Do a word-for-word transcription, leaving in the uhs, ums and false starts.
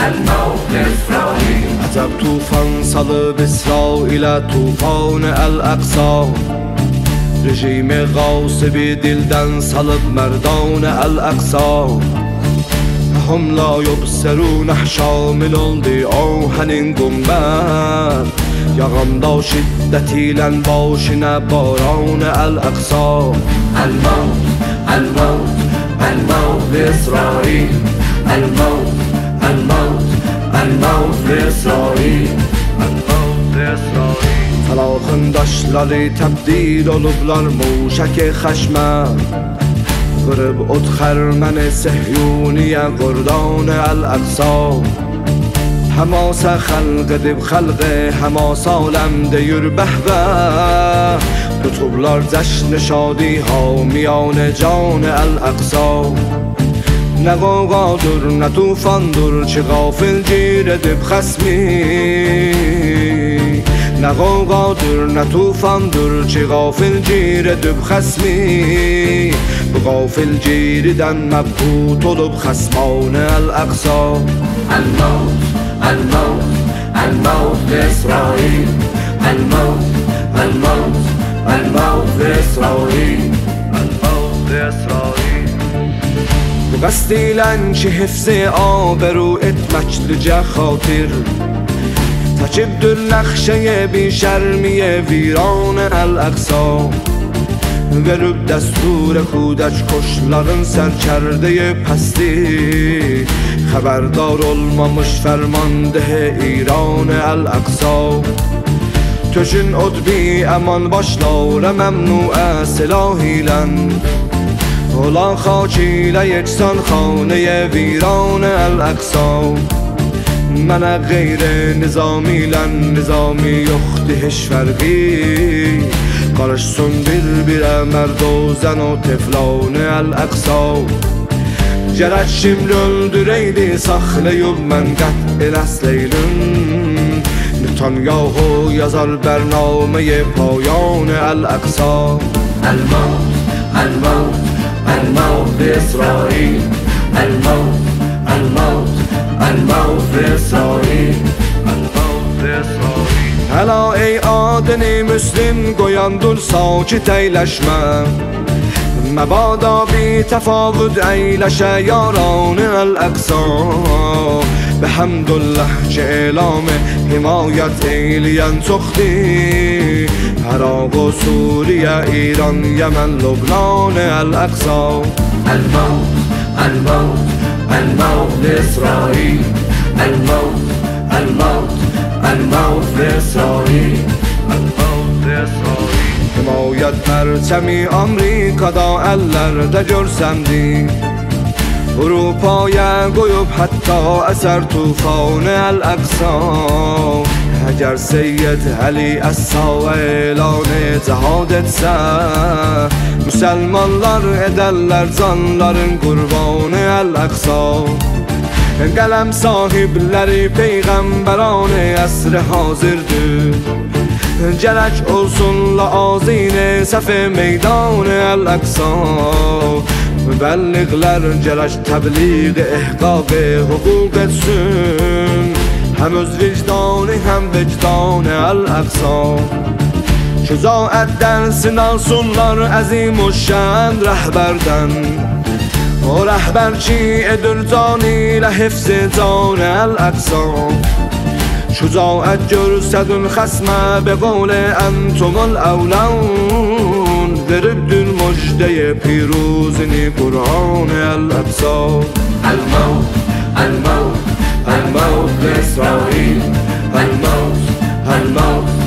الموت إسرائيل. عجب طوفان salıb İsrailə tufan Əl-Əqsa. Rejim qasibi dildən salıb mərdan Əl-Əqsa. هم لا يبصرون شامل آهنین گنبد یغمدا شدتیلن باشینه باران الاقصا. الموت الموت الموت لإسرائيل. الموت الموت الموت لإسرائيل. الموت لإسرائيل. فلاخın daşları təbdil olublar موشک خشمه. قرب ات خرمن صهیونی قردان الاقصا. حماس خلق dib خلق حماس عالم دیر به به. کتبlar جشن شادی ها میان جان الاقصا. نه غوغادر نه طوفاندر چه غافل گیر dib خصمی. نه غوغادر نه طوفاندر چه غافل گیر dib خصمی. غافل گیریدن مبهوت olup خصمان الاقصا. الموت الموت الموت لإسرائيل. الموت الموت الموت لإسرائيل. الموت لإسرائيل. بقصدیلن که حفظ آبرو اتمکلجه خاطر. تجبدر نقشه بی شرمی ویران الاقصا. verib dəstur kudəç koşların sərkərdə pəsti. Xəbərdar olmamış fərmandeh İran Əl-Əqsa. Tökün od bi əman başlara məmnuə silah ilən. Olan xak ilə yeksan xanə ویران Əl-Əqsa. Mənə qeyri nizami ilən nizami yoxdur heç fərqi. Qarışsın bir-birə mərd o zən o teflan Əl-Əqsa. Gərək şimdi öldürəydi saxlayıb mən qətl əsleylin. Netanyahu yazar bərnaməyə payan Əl-Əqsa. الموت الموت الموت لإسرائيل. الموت الموت الموت لإسرائيل. الموت لإسرائيل. Həla ey adını müslim qoyandur sakit əyləşmə. Məbada bir təfavüd əyləşə yaran Əl-Əqsa. Bəhəmdülləh ki elam himayət eyləyən çoxdur. Əraq و Suriyə, İran, Yəmən, Lübnan Əl-Əqsa. الموت الموت الموت لإسرائيل. الموت الموت الموت لإسرائيل. الموت لإسرائيل. Himayət pərçəmi Amerikada əllərdə görsəmdi. Avropaya qoyub hətta əsər tufan Əl-Əqsa. Əgər Seyyid Əli Əssa elan cihad etsə. Müsəlmanlar edərlər canların qurbanı Əl-Əqsa. Qələm sahibləri peyğəmbərان əsr hazırdır. Gərək olsun lazine səf meydan Əl-Əqsa. Mübəlliğlər gərək təbliğ ehqaq hüquq etsin. Həm öz vicdanı həm vicdan Əl-Əqsa. Şücaətdən sınalsınlar əzim o şən rəhbərdən. O rəhbər ki edir canı ilə hifz can Əl-Əqsa. Şücaət görsədün xəsmə be qol entumul əvlən. Veribdür müjdeyi piruzini Kur'an Əl-Əqsa. الموت الموت الموت لإسرائيل. الموت الموت